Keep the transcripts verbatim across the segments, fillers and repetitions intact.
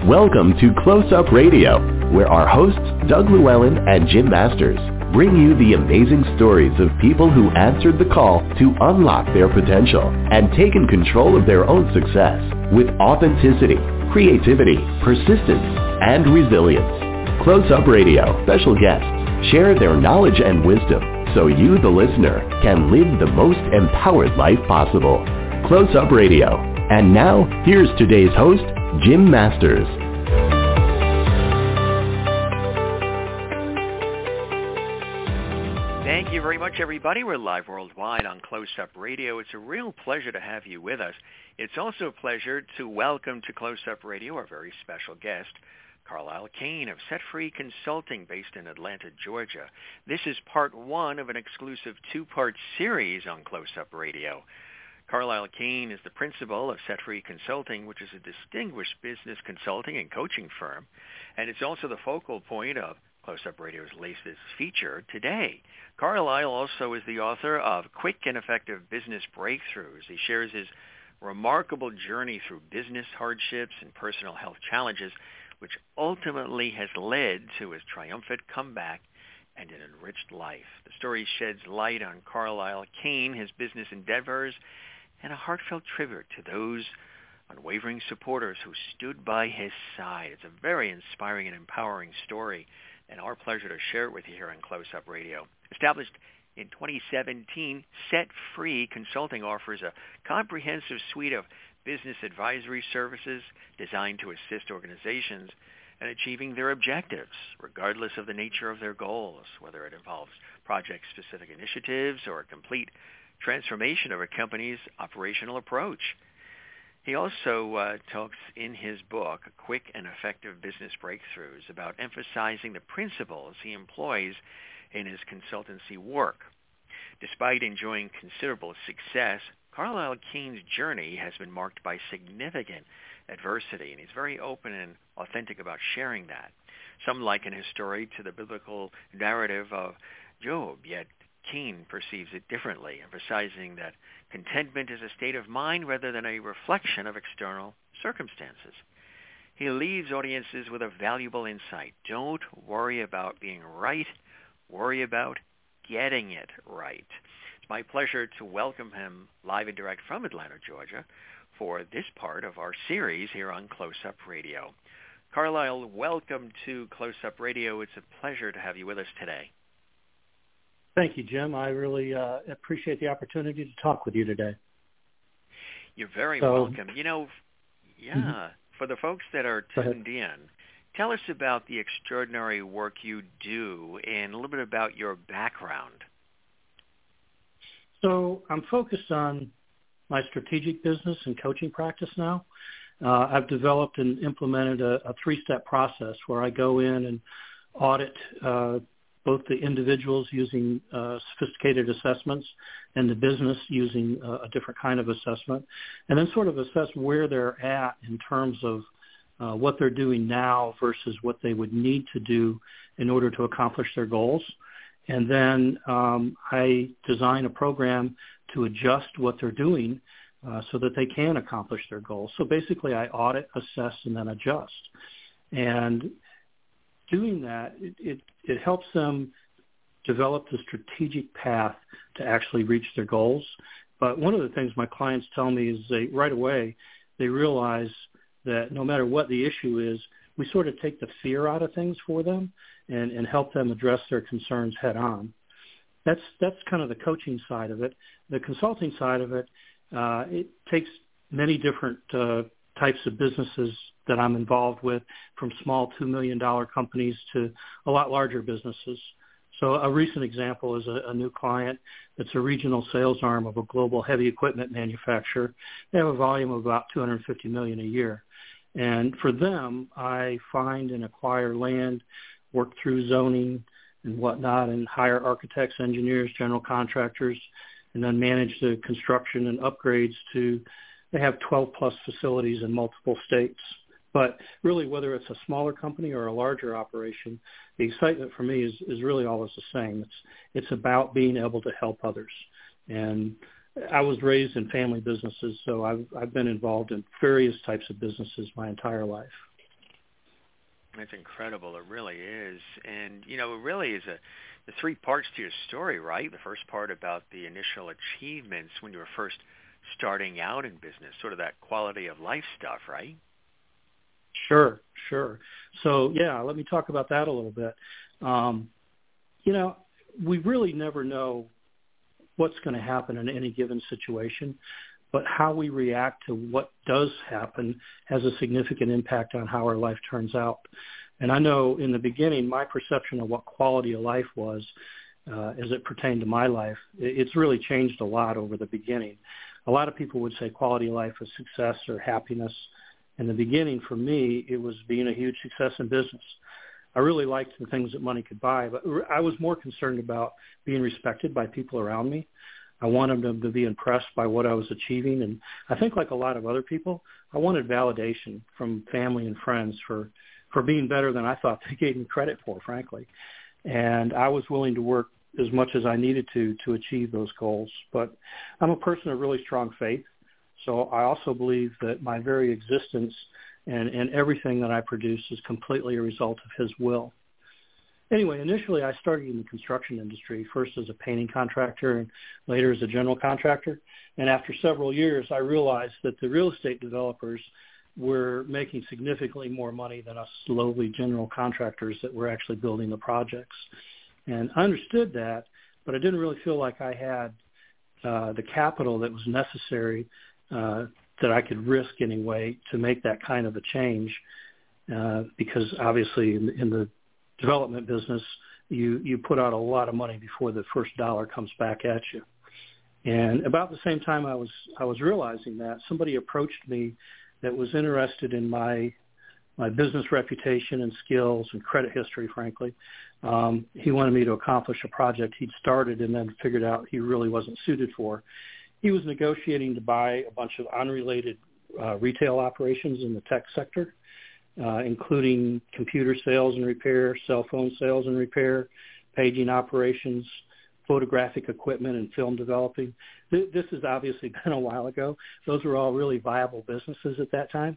Welcome to Close Up Radio, where our hosts, Doug Llewellyn and Jim Masters, bring you the amazing stories of people who answered the call to unlock their potential and taken control of their own success with authenticity, creativity, persistence, and resilience. Close Up Radio special guests share their knowledge and wisdom so you, the listener, can live the most empowered life possible. Close Up Radio. And now, here's today's host, Jim Masters. Thank you very much, everybody. We're live worldwide on Close Up Radio. It's a real pleasure to have you with us. It's also a pleasure to welcome to Close Up Radio our very special guest, Carlisle Kane of Set Free Consulting, based in Atlanta, Georgia. This is part one of an exclusive two-part series on Close Up Radio. Carlisle Kane is the principal of Set Free Consulting, which is a distinguished business consulting and coaching firm, and it's also the focal point of Close Up Radio's latest feature today. Carlisle also is the author of Quick and Effective Business Breakthroughs. He shares his remarkable journey through business hardships and personal health challenges, which ultimately has led to his triumphant comeback and an enriched life. The story sheds light on Carlisle Kane, his business endeavors, and a heartfelt tribute to those unwavering supporters who stood by his side. It's a very inspiring and empowering story, and our pleasure to share it with you here on Close Up Radio. Established in twenty seventeen, Set Free Consulting offers a comprehensive suite of business advisory services designed to assist organizations in achieving their objectives, regardless of the nature of their goals, whether it involves project-specific initiatives or a complete transformation of a company's operational approach. He also uh, talks in his book, Quick and Effective Business Breakthroughs, about emphasizing the principles he employs in his consultancy work. Despite enjoying considerable success, Carlisle Kane's journey has been marked by significant adversity, and he's very open and authentic about sharing that. Some liken his story to the biblical narrative of Job, yet Kane perceives it differently, emphasizing that contentment is a state of mind rather than a reflection of external circumstances. He leaves audiences with a valuable insight. Don't worry about being right. Worry about getting it right. It's my pleasure to welcome him live and direct from Atlanta, Georgia, for this part of our series here on Close Up Radio. Carlisle, welcome to Close Up Radio. It's a pleasure to have you with us today. Thank you, Jim. I really uh, appreciate the opportunity to talk with you today. You're very so, welcome. You know, yeah, mm-hmm. for the folks that are tuned in, tell us about the extraordinary work you do and a little bit about your background. So I'm focused on my strategic business and coaching practice now. Uh, I've developed and implemented a, a three-step process where I go in and audit uh, both the individuals using uh, sophisticated assessments and the business using uh, a different kind of assessment, and then sort of assess where they're at in terms of uh, what they're doing now versus what they would need to do in order to accomplish their goals. And then um, I design a program to adjust what they're doing uh, so that they can accomplish their goals. So basically I audit, assess, and then adjust. And doing that, it, it, it helps them develop the strategic path to actually reach their goals. But one of the things my clients tell me is they right away, they realize that no matter what the issue is, we sort of take the fear out of things for them and, and help them address their concerns head on. That's that's kind of the coaching side of it. The consulting side of it, uh, it takes many different uh, types of businesses that I'm involved with, from small two million dollars companies to a lot larger businesses. So a recent example is a, a new client that's a regional sales arm of a global heavy equipment manufacturer. They have a volume of about two hundred fifty million dollars a year. And for them, I find and acquire land, work through zoning and whatnot, and hire architects, engineers, general contractors, and then manage the construction and upgrades to, they have twelve plus facilities in multiple states. But really, whether it's a smaller company or a larger operation, the excitement for me is, is really always the same. It's it's about being able to help others. And I was raised in family businesses, so I've I've been involved in various types of businesses my entire life. That's incredible. It really is. And, you know, it really is a the three parts to your story, right? The first part about the initial achievements when you were first starting out in business, sort of that quality of life stuff, right? Sure, sure. So, yeah, let me talk about that a little bit. Um, you know, we really never know what's going to happen in any given situation, but how we react to what does happen has a significant impact on how our life turns out. And I know in the beginning, my perception of what quality of life was uh, as it pertained to my life, it's really changed a lot over the beginning. A lot of people would say quality of life is success or happiness. In the beginning, for me, it was being a huge success in business. I really liked the things that money could buy, but I was more concerned about being respected by people around me. I wanted them to be impressed by what I was achieving. And I think like a lot of other people, I wanted validation from family and friends for, for being better than I thought they gave me credit for, frankly. And I was willing to work as much as I needed to to achieve those goals. But I'm a person of really strong faith. So I also believe that my very existence and, and everything that I produce is completely a result of his will. Anyway, initially I started in the construction industry, first as a painting contractor and later as a general contractor. And after several years, I realized that the real estate developers were making significantly more money than us lowly general contractors that were actually building the projects. And I understood that, but I didn't really feel like I had uh, the capital that was necessary uh, that I could risk anyway to make that kind of a change uh, because obviously in, in the development business, you, you put out a lot of money before the first dollar comes back at you. And about the same time I was I was realizing that, somebody approached me that was interested in my my business reputation and skills and credit history, frankly. Um, he wanted me to accomplish a project he'd started and then figured out he really wasn't suited for. He was negotiating to buy a bunch of unrelated uh, retail operations in the tech sector, uh, including computer sales and repair, cell phone sales and repair, paging operations, photographic equipment, and film developing. Th- this has obviously been a while ago. Those were all really viable businesses at that time.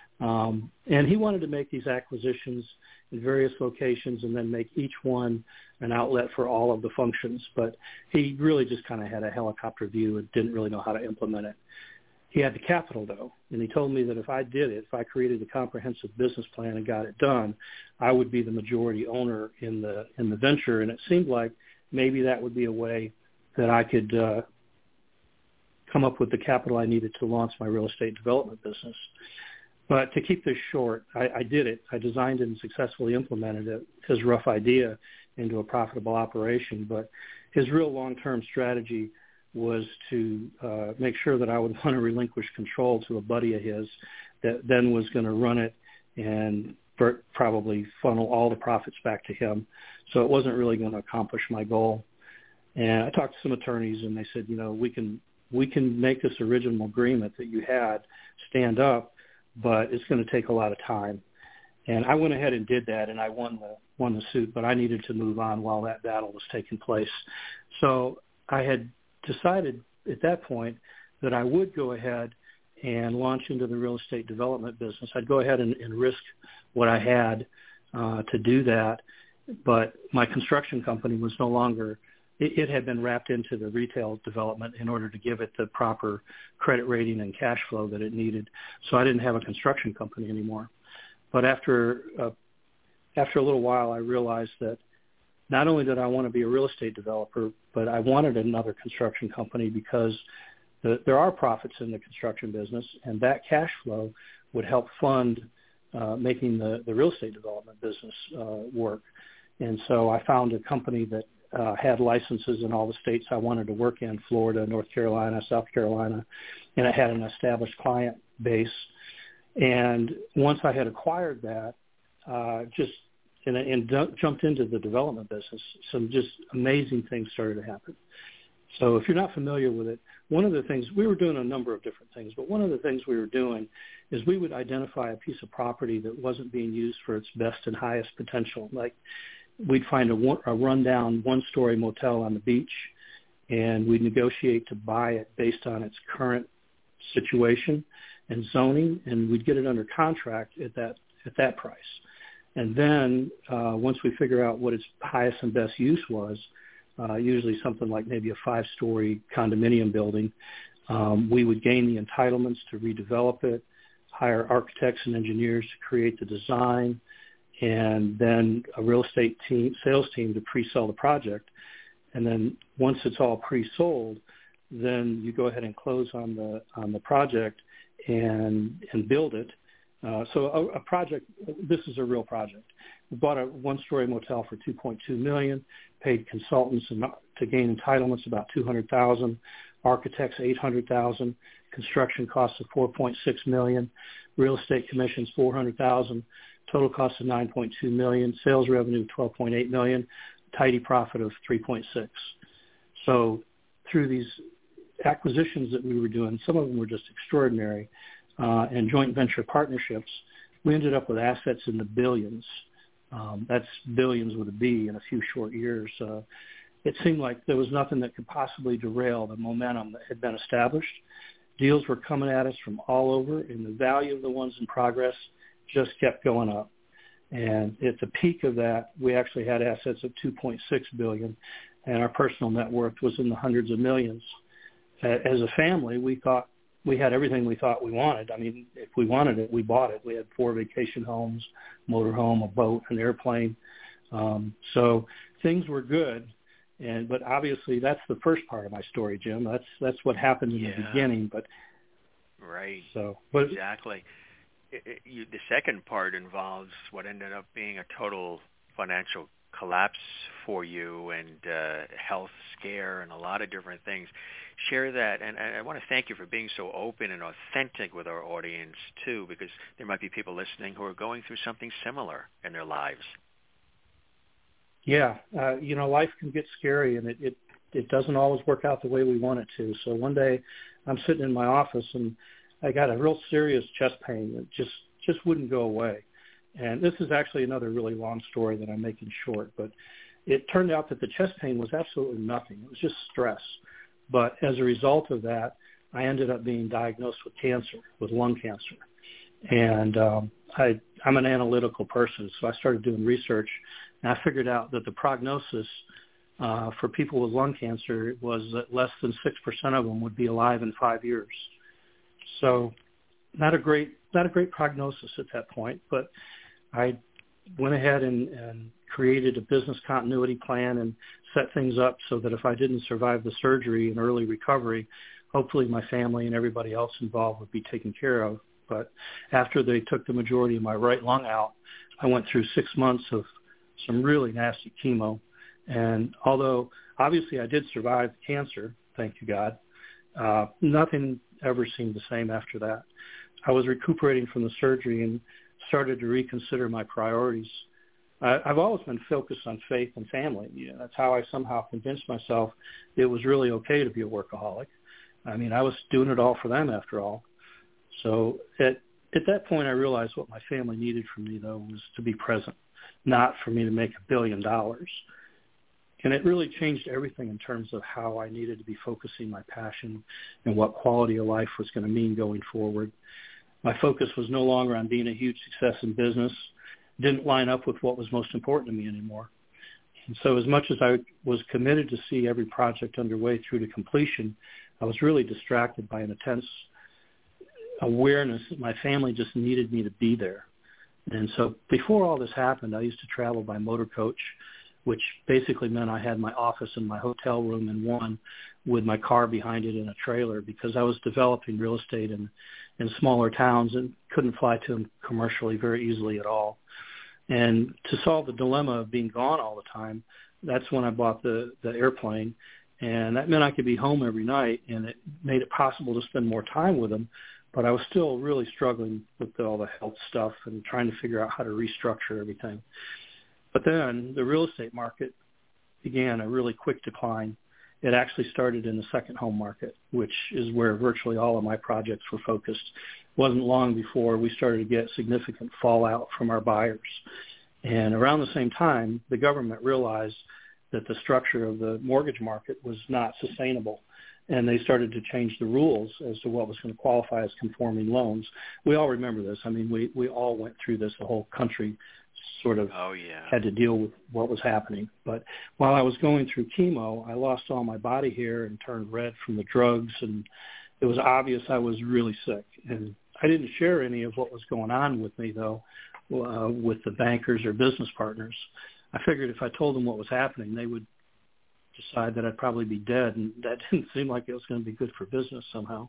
Um, and he wanted to make these acquisitions in various locations and then make each one an outlet for all of the functions. But he really just kind of had a helicopter view and didn't really know how to implement it. He had the capital, though, and he told me that if I did it, if I created a comprehensive business plan and got it done, I would be the majority owner in the in the venture. And it seemed like maybe that would be a way that I could uh, come up with the capital I needed to launch my real estate development business. But to keep this short, I, I did it. I designed it and successfully implemented it, his rough idea, into a profitable operation. But his real long-term strategy was to uh, make sure that I would want to relinquish control to a buddy of his that then was going to run it and probably funnel all the profits back to him. So it wasn't really going to accomplish my goal. And I talked to some attorneys, and they said, you know, we can we can make this original agreement that you had stand up, but it's going to take a lot of time. And I went ahead and did that, and I won the won the suit, but I needed to move on while that battle was taking place. So I had decided at that point that I would go ahead and launch into the real estate development business. I'd go ahead and, and risk what I had uh, to do that, but my construction company was no longer, it, it had been wrapped into the retail development in order to give it the proper credit rating and cash flow that it needed. So I didn't have a construction company anymore. But after uh, after a little while, I realized that not only did I want to be a real estate developer, but I wanted another construction company because the, there are profits in the construction business, and that cash flow would help fund uh, making the, the real estate development business uh, work. And so I found a company that uh, had licenses in all the states I wanted to work in, Florida, North Carolina, South Carolina, and it had an established client base. And once I had acquired that, uh, just and, and d- jumped into the development business, some just amazing things started to happen. So if you're not familiar with it, one of the things, we were doing a number of different things, but one of the things we were doing is we would identify a piece of property that wasn't being used for its best and highest potential. Like we'd find a, one, a rundown one-story motel on the beach, and we'd negotiate to buy it based on its current situation and zoning, and we'd get it under contract at that at that price. And then uh, once we figure out what its highest and best use was, uh, usually something like maybe a five-story condominium building, um, we would gain the entitlements to redevelop it, hire architects and engineers to create the design, and then a real estate team, sales team to pre-sell the project. And then once it's all pre-sold, then you go ahead and close on the on the project and and build it. Uh, so a, a project, this is a real project. We bought a one-story motel for two point two million dollars, paid consultants to gain entitlements about two hundred thousand dollars, architects eight hundred thousand dollars, construction costs of four point six million dollars, real estate commissions four hundred thousand dollars, total cost of nine point two million dollars, sales revenue of twelve point eight million dollars, tidy profit of three point six. So through these acquisitions that we were doing, some of them were just extraordinary, uh, and joint venture partnerships, we ended up with assets in the billions. Um, that's billions with a B in a few short years. Uh, it seemed like there was nothing that could possibly derail the momentum that had been established. Deals were coming at us from all over, and the value of the ones in progress just kept going up. And at the peak of that, we actually had assets of two point six billion dollars, and our personal net worth was in the hundreds of millions. As a family, we thought we had everything we thought we wanted. I mean, if we wanted it, we bought it. We had four vacation homes, motorhome, a boat, an airplane. Um, so things were good. And but obviously, that's the first part of my story, Jim. That's that's what happened in yeah. the beginning. But right, so but, exactly. It, it, you, the second part involves what ended up being a total financial collapse for you, and uh, health scare, and a lot of different things. Share that, and, and I want to thank you for being so open and authentic with our audience too, because there might be people listening who are going through something similar in their lives. Yeah, uh, you know, life can get scary, and it, it it doesn't always work out the way we want it to. So one day, I'm sitting in my office, and I got a real serious chest pain that just just wouldn't go away. And this is actually another really long story that I'm making short, but it turned out that the chest pain was absolutely nothing. It was just stress. But as a result of that, I ended up being diagnosed with cancer, with lung cancer. And um, I, I'm an analytical person, so I started doing research, and I figured out that the prognosis uh, for people with lung cancer was that less than six percent of them would be alive in five years. So not a great, not a great prognosis at that point, but I went ahead and, and created a business continuity plan and set things up so that if I didn't survive the surgery and early recovery, hopefully my family and everybody else involved would be taken care of. But after they took the majority of my right lung out, I went through six months of some really nasty chemo. And although obviously I did survive cancer, thank you God, uh, nothing ever seemed the same after that. I was recuperating from the surgery and started to reconsider my priorities. I, I've always been focused on faith and family. You know, that's how I somehow convinced myself it was really okay to be a workaholic. I mean, I was doing it all for them after all. So at at that point, I realized what my family needed from me, though, was to be present, not for me to make a billion dollars. And it really changed everything in terms of how I needed to be focusing my passion and what quality of life was going to mean going forward. My focus was no longer on being a huge success in business. Didn't line up with what was most important to me anymore. And so as much as I was committed to see every project underway through to completion, I was really distracted by an intense awareness that my family just needed me to be there. And so before all this happened, I used to travel by motor coach, which basically meant I had my office and my hotel room in one with my car behind it in a trailer, because I was developing real estate in, in smaller towns and couldn't fly to them commercially very easily at all. And to solve the dilemma of being gone all the time, that's when I bought the, the airplane. And that meant I could be home every night, and it made it possible to spend more time with them. But I was still really struggling with all the health stuff and trying to figure out how to restructure everything. But then the real estate market began a really quick decline. It actually started in the second home market, which is where virtually all of my projects were focused. It wasn't long before we started to get significant fallout from our buyers. And around the same time, the government realized that the structure of the mortgage market was not sustainable, and they started to change the rules as to what was going to qualify as conforming loans. We all remember this. I mean, we, we all went through this. The whole country sort of oh, yeah. had to deal with what was happening. But while I was going through chemo, I lost all my body hair and turned red from the drugs, and it was obvious I was really sick. And I didn't share any of what was going on with me, though, uh, with the bankers or business partners. I figured if I told them what was happening, they would decide that I'd probably be dead, and that didn't seem like it was going to be good for business somehow.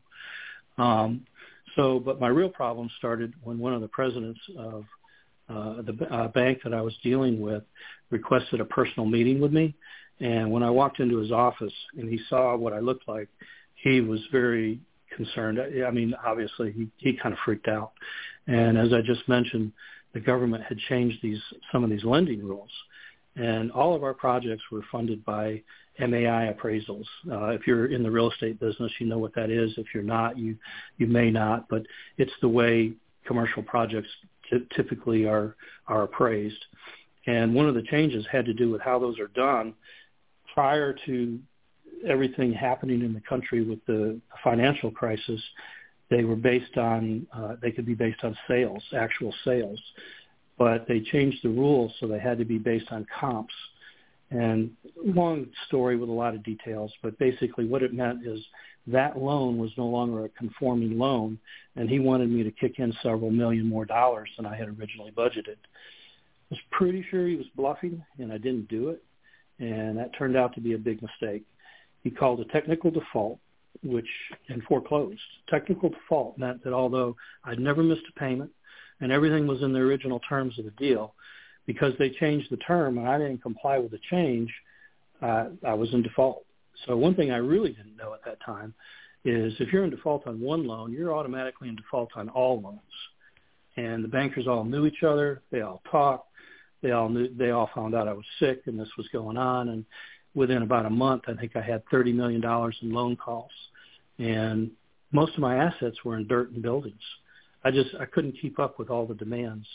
Um, so, but my real problem started when one of the presidents of uh, the uh, bank that I was dealing with requested a personal meeting with me. And when I walked into his office and he saw what I looked like, he was very concerned. I mean, obviously, he, he kind of freaked out. And as I just mentioned, the government had changed these some of these lending rules. And all of our projects were funded by M A I appraisals. Uh, if you're in the real estate business, you know what that is. If you're not, you you may not. But it's the way commercial projects t- typically are are appraised. And one of the changes had to do with how those are done. Prior to everything happening in the country with the financial crisis, they were based on, uh, they could be based on sales, actual sales. But they changed the rules, so they had to be based on comps. And long story with a lot of details, but basically what it meant is that loan was no longer a conforming loan, and he wanted me to kick in several million more dollars than I had originally budgeted. I was pretty sure he was bluffing, and I didn't do it, and that turned out to be a big mistake. He called a technical default, which and foreclosed. Technical default meant that although I'd never missed a payment and everything was in the original terms of the deal, because they changed the term and I didn't comply with the change, uh, I was in default. So one thing I really didn't know at that time is if you're in default on one loan, you're automatically in default on all loans. And the bankers all knew each other. They all talked. They all knew. They all found out I was sick and this was going on. And within about a month, I think I had thirty million dollars in loan calls. And most of my assets were in dirt and buildings. I just I couldn't keep up with all the demands.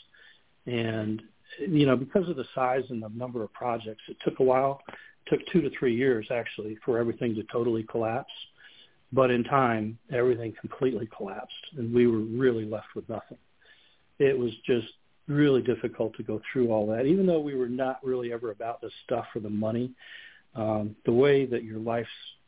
And, you know, because of the size and the number of projects, it took a while. It took two to three years, actually, for everything to totally collapse. But in time, everything completely collapsed, and we were really left with nothing. It was just really difficult to go through all that, even though we were not really ever about the stuff or the money. Um, the way that your life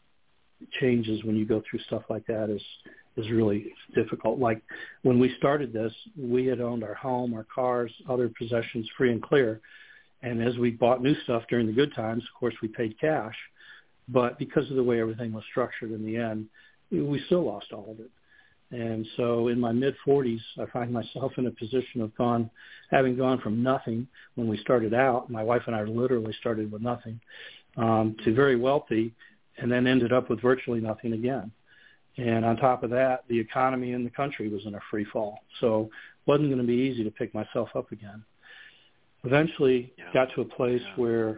changes when you go through stuff like that is is really difficult. Like when we started this, we had owned our home, our cars, other possessions free and clear. And as we bought new stuff during the good times, of course, we paid cash. But because of the way everything was structured in the end, we still lost all of it. And so in my mid-forties, I find myself in a position of gone, having gone from nothing when we started out, my wife and I literally started with nothing, um, to very wealthy, and then ended up with virtually nothing again. And on top of that, the economy in the country was in a free fall. So it wasn't going to be easy to pick myself up again. Eventually yeah. got to a place yeah. where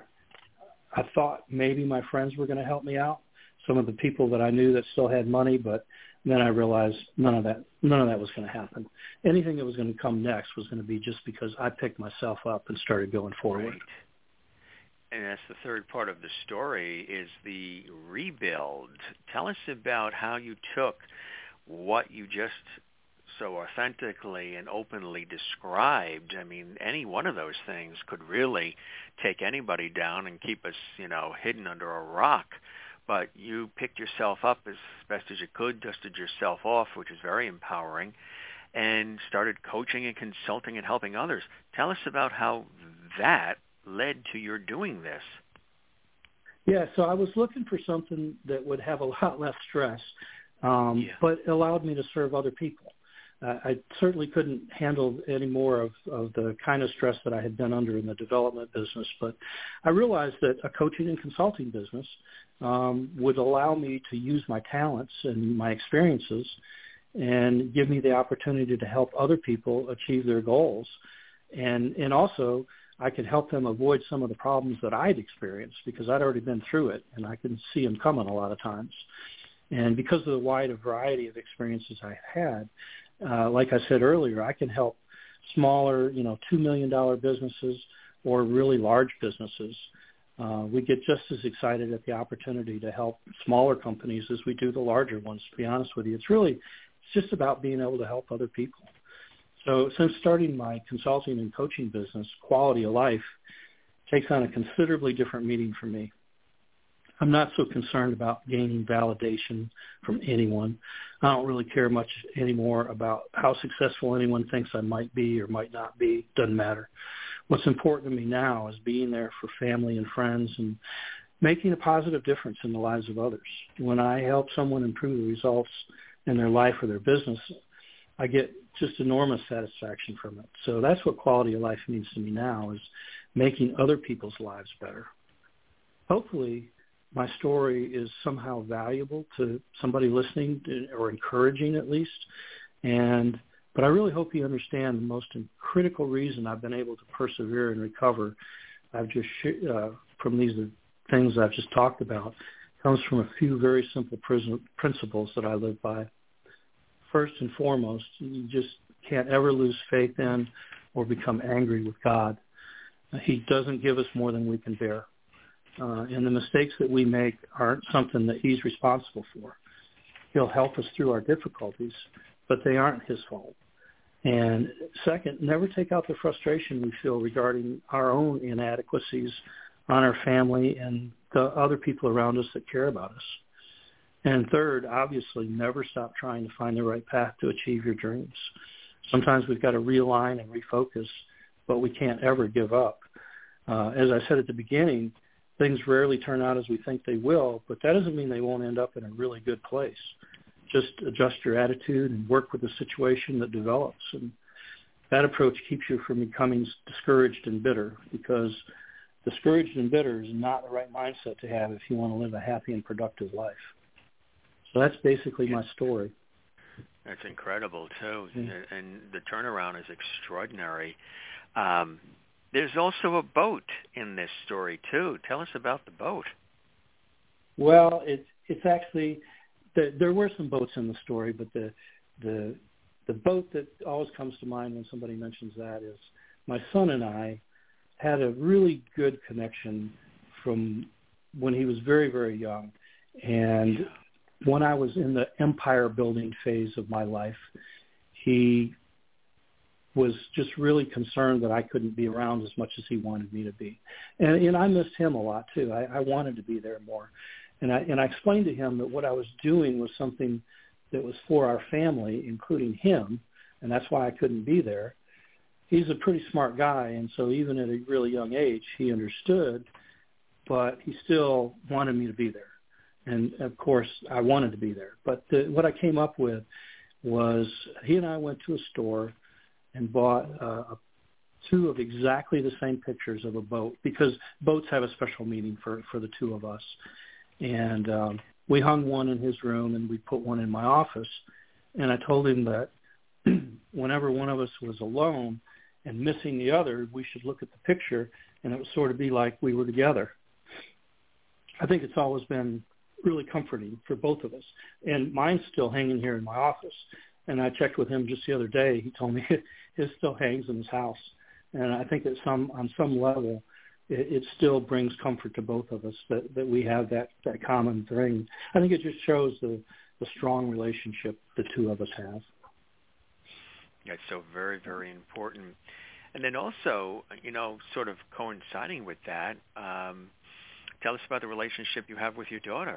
I thought maybe my friends were going to help me out, some of the people that I knew that still had money, but then I realized none of that none of that was going to happen. Anything that was going to come next was going to be just because I picked myself up and started going forward. Right. And that's the third part of the story is the rebuild. Tell us about how you took what you just so authentically and openly described. I mean, any one of those things could really take anybody down and keep us, you know, hidden under a rock. But you picked yourself up as best as you could, dusted yourself off, which is very empowering, and started coaching and consulting and helping others. Tell us about how that led to your doing this. Yeah, so I was looking for something that would have a lot less stress, um, yeah. but allowed me to serve other people. Uh, I certainly couldn't handle any more of, of the kind of stress that I had been under in the development business, but I realized that a coaching and consulting business um, would allow me to use my talents and my experiences and give me the opportunity to help other people achieve their goals. And, and also, I could help them avoid some of the problems that I'd experienced because I'd already been through it, and I could see them coming a lot of times. And because of the wide variety of experiences I had, uh, like I said earlier, I can help smaller, you know, two million dollars businesses or really large businesses. Uh, we get just as excited at the opportunity to help smaller companies as we do the larger ones, to be honest with you. It's really it's just about being able to help other people. So since starting my consulting and coaching business, quality of life takes on a considerably different meaning for me. I'm not so concerned about gaining validation from anyone. I don't really care much anymore about how successful anyone thinks I might be or might not be. Doesn't matter. What's important to me now is being there for family and friends and making a positive difference in the lives of others. When I help someone improve the results in their life or their business, I get just enormous satisfaction from it. So that's what quality of life means to me now, is making other people's lives better. Hopefully, my story is somehow valuable to somebody listening, or encouraging at least. And but I really hope you understand the most critical reason I've been able to persevere and recover. I've just uh, from these things I've just talked about comes from a few very simple principles that I live by. First and foremost, you just can't ever lose faith in or become angry with God. He doesn't give us more than we can bear. Uh, and the mistakes that we make aren't something that he's responsible for. He'll help us through our difficulties, but they aren't his fault. And second, never take out the frustration we feel regarding our own inadequacies on our family and the other people around us that care about us. And third, obviously, never stop trying to find the right path to achieve your dreams. Sometimes we've got to realign and refocus, but we can't ever give up. Uh, as I said at the beginning, things rarely turn out as we think they will, but that doesn't mean they won't end up in a really good place. Just adjust your attitude and work with the situation that develops. And that approach keeps you from becoming discouraged and bitter, because discouraged and bitter is not the right mindset to have if you want to live a happy and productive life. So that's basically my story. That's incredible, too. Mm-hmm. And the turnaround is extraordinary. Um, there's also a boat in this story, too. Tell us about the boat. Well, it's it's actually, the, there were some boats in the story, but the the the boat that always comes to mind when somebody mentions that is my son and I had a really good connection from when he was very, very young. And when I was in the empire building phase of my life, he was just really concerned that I couldn't be around as much as he wanted me to be. And, and I missed him a lot too. I, I wanted to be there more. And I, and I explained to him that what I was doing was something that was for our family, including him, and that's why I couldn't be there. He's a pretty smart guy, and so even at a really young age, he understood, but he still wanted me to be there. And, of course, I wanted to be there. But the, what I came up with was he and I went to a store and bought uh, two of exactly the same pictures of a boat, because boats have a special meaning for, for the two of us. And um, we hung one in his room, and we put one in my office. And I told him that whenever one of us was alone and missing the other, we should look at the picture, and it would sort of be like we were together. I think it's always been really comforting for both of us. And mine's still hanging here in my office. And I checked with him just the other day. He told me his still hangs in his house. And I think that some on some level, it, it still brings comfort to both of us that, that we have that, that common thing. I think it just shows the, the strong relationship the two of us have. That's so very, very important. And then also, you know, sort of coinciding with that, um, tell us about the relationship you have with your daughter.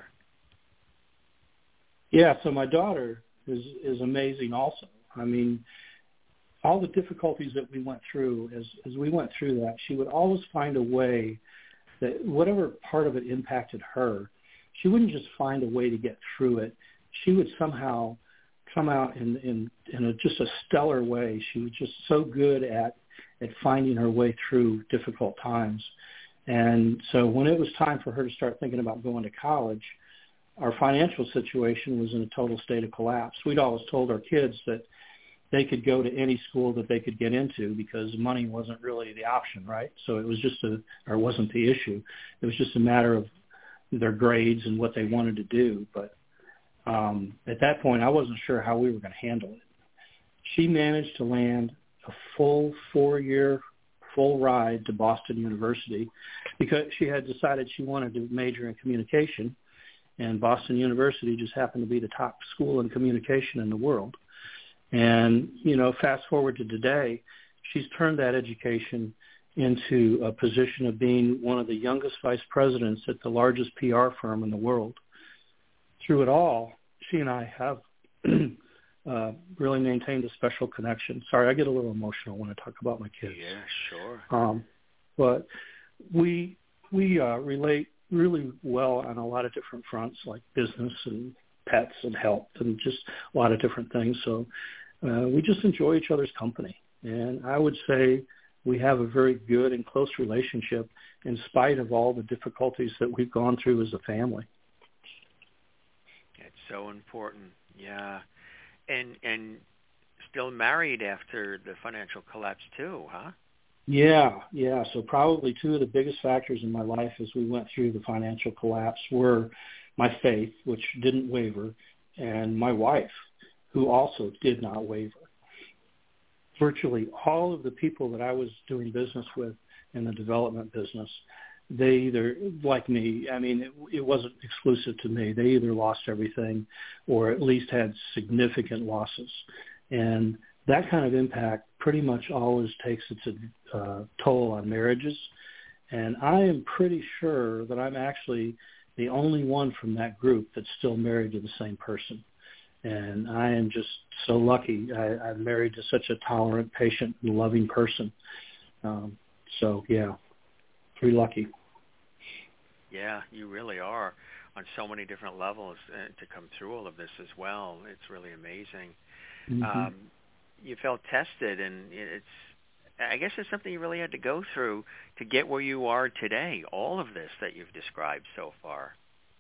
Yeah, so my daughter is, is amazing also. I mean, all the difficulties that we went through, as, as we went through that, she would always find a way that whatever part of it impacted her, she wouldn't just find a way to get through it. She would somehow come out in, in, in a, just a stellar way. She was just so good at, at finding her way through difficult times. And so when it was time for her to start thinking about going to college, our financial situation was in a total state of collapse. We'd always told our kids that they could go to any school that they could get into because money wasn't really the option, right? So it was just a, or wasn't the issue. It was just a matter of their grades and what they wanted to do. But um, at that point, I wasn't sure how we were going to handle it. She managed to land a full four-year full ride to Boston University because she had decided she wanted to major in communication, and Boston University just happened to be the top school in communication in the world. And, you know, fast forward to today, she's turned that education into a position of being one of the youngest vice presidents at the largest P R firm in the world. Through it all, she and I have uh, really maintained a special connection. Sorry, I get a little emotional when I talk about my kids. Yeah, sure. Um, but we we uh, relate really well on a lot of different fronts, like business and pets and health and just a lot of different things. So uh, we just enjoy each other's company. And I would say we have a very good and close relationship in spite of all the difficulties that we've gone through as a family. It's so important, yeah. And and still married after the financial collapse too, huh? Yeah, yeah. So probably two of the biggest factors in my life as we went through the financial collapse were my faith, which didn't waver, and my wife, who also did not waver. Virtually all of the people that I was doing business with in the development business, they either, like me, I mean, it, it wasn't exclusive to me. They either lost everything or at least had significant losses. And that kind of impact pretty much always takes its uh, toll on marriages. And I am pretty sure that I'm actually the only one from that group that's still married to the same person. And I am just so lucky. I, I'm married to such a tolerant, patient, and loving person. Um, so, yeah, pretty lucky. Yeah, you really are on so many different levels uh, to come through all of this as well. It's really amazing. Mm-hmm. Um, you felt tested, and it's, I guess it's something you really had to go through to get where you are today, all of this that you've described so far.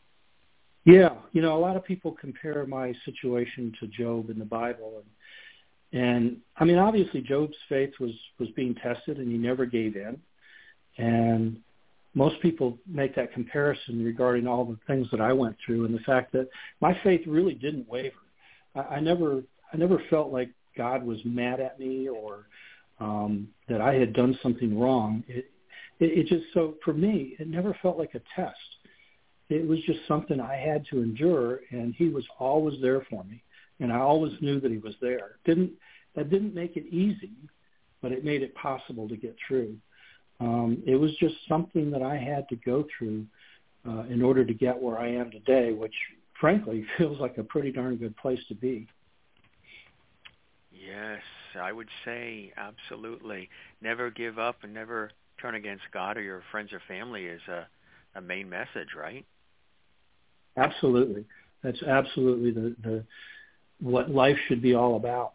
Yeah, you know, a lot of people compare my situation to Job in the Bible. And, and I mean, obviously Job's faith was, was being tested, and he never gave in. And most people make that comparison regarding all the things that I went through and the fact that my faith really didn't waver. I, I never I never felt like God was mad at me or um, that I had done something wrong. It, it, it just, so for me, it never felt like a test. It was just something I had to endure, and he was always there for me, and I always knew that he was there. Didn't that didn't make it easy, but it made it possible to get through. Um, it was just something that I had to go through uh, in order to get where I am today, which, frankly, feels like a pretty darn good place to be. Yes, I would say absolutely. Never give up and never turn against God or your friends or family is a, a main message, right? Absolutely. That's absolutely the, the what life should be all about.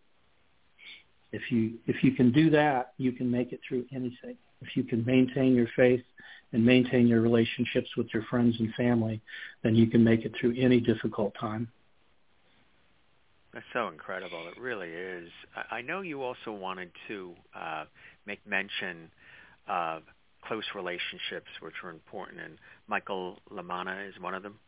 If you if you can do that, you can make it through anything. If you can maintain your faith and maintain your relationships with your friends and family, then you can make it through any difficult time. That's so incredible. It really is. I, I know you also wanted to uh, make mention of close relationships, which are important, and Michael LaManna is one of them.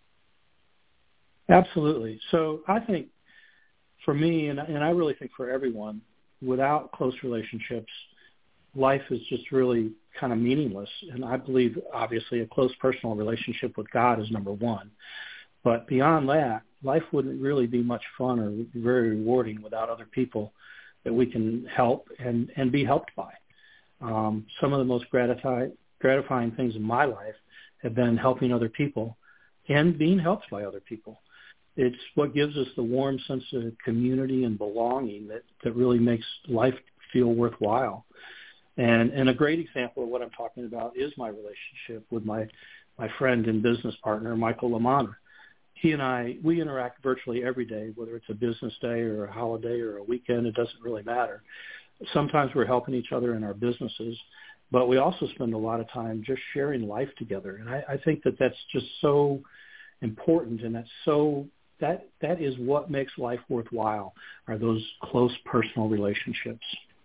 Absolutely. So I think for me, and, and I really think for everyone, without close relationships, life is just really kind of meaningless. And I believe, obviously, a close personal relationship with God is number one. But beyond that, life wouldn't really be much fun or very rewarding without other people that we can help and, and be helped by. Um, some of the most gratifying, gratifying things in my life have been helping other people and being helped by other people. It's what gives us the warm sense of community and belonging that, that really makes life feel worthwhile. And, and a great example of what I'm talking about is my relationship with my, my friend and business partner, Michael LaManna. He and I, we interact virtually every day, whether it's a business day or a holiday or a weekend, it doesn't really matter. Sometimes we're helping each other in our businesses, but we also spend a lot of time just sharing life together. And I, I think that that's just so important, and that's so that that is what makes life worthwhile, are those close personal relationships.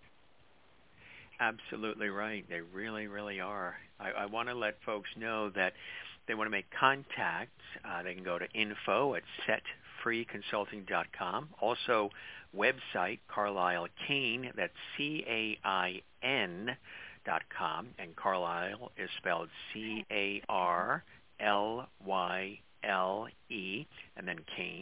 Absolutely right. They really, really are. I, I want to let folks know that they want to make contact. Uh, they can go to info at set free consulting dot com. Also, website Carlisle Cain, that's C A I N dot com, and Carlisle is spelled C A R L Y L E, and then Cain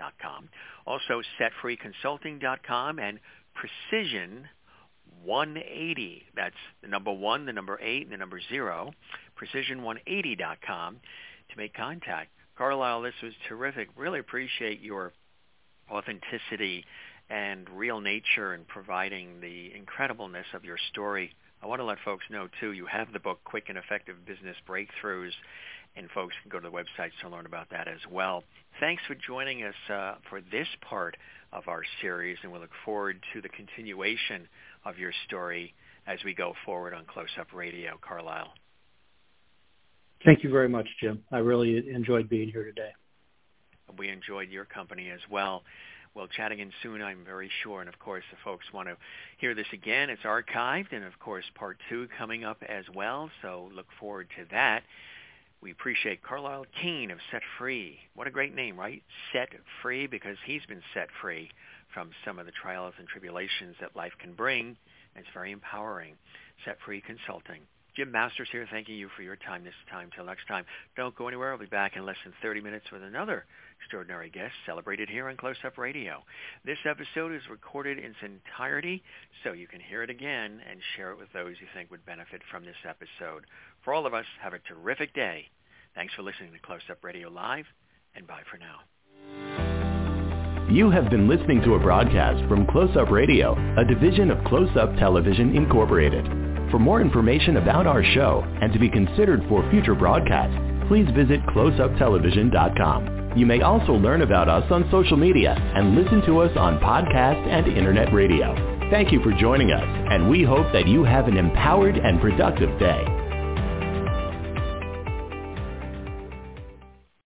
dot com. Also, set free consulting dot com and Precision one eighty. That's the number one, the number eight, and the number zero. Precision one eighty dot com to make contact. Carlisle, this was terrific. Really appreciate your authenticity and real nature in providing the incredibleness of your story. I want to let folks know, too, you have the book, Quick and Effective Business Breakthroughs, and folks can go to the website to learn about that as well. Thanks for joining us uh, for this part of our series, and we look forward to the continuation of your story as we go forward on Close Up Radio. Carlisle. Thank you very much, Jim. I really enjoyed being here today. We enjoyed your company as well. We'll chat again soon, I'm very sure. And, of course, if folks want to hear this again, it's archived. And, of course, part two coming up as well. So look forward to that. We appreciate Carlisle Kane of Set Free. What a great name, right? Set Free, because he's been set free from some of the trials and tribulations that life can bring. And it's very empowering. Set Free Consulting. Jim Masters here, thanking you for your time this time. Till next time, don't go anywhere. I'll be back in less than thirty minutes with another extraordinary guest celebrated here on Close Up Radio. This episode is recorded in its entirety, so you can hear it again and share it with those you think would benefit from this episode. For all of us, have a terrific day. Thanks for listening to Close Up Radio Live, and bye for now. You have been listening to a broadcast from Close Up Radio, a division of Close Up Television Incorporated. For more information about our show and to be considered for future broadcasts, please visit close up television dot com. You may also learn about us on social media and listen to us on podcast and internet radio. Thank you for joining us, and we hope that you have an empowered and productive day.